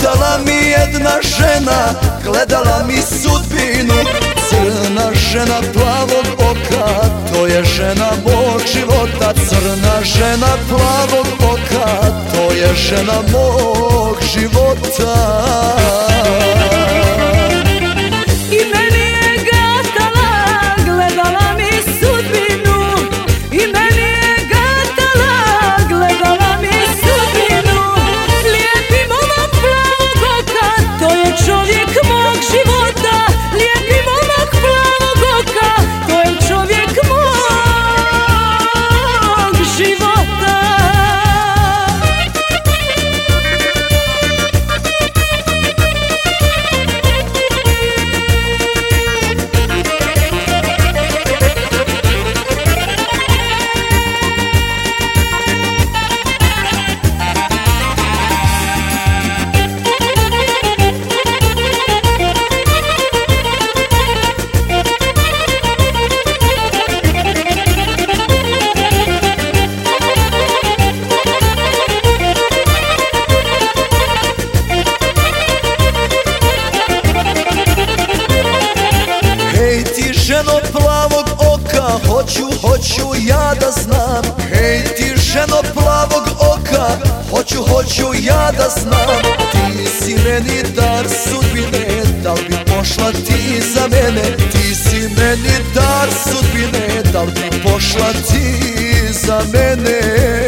Hodala mi jedna žena, gledala mi sudbinu. Crna žena plavog oka, to je žena mog života. Crna žena plavog oka, to je žena mog života. I meni je gatala, gledala mi sudbinu. I meni je gatala, gledala mi sudbinu. Lijepi momak plavog oka, to je čovjek mog života. Lijepi momak plavog oka, to je čovjek mog života. Hej ti ženo plavog oka, hoću ja da znam. Hej ti ženo plavog oka, hoću ja da znam. Ti si meni dar sudbine, da li bi pošla ti za mene? Ti si meni dar sudbine, da li bi pošla ti za mene?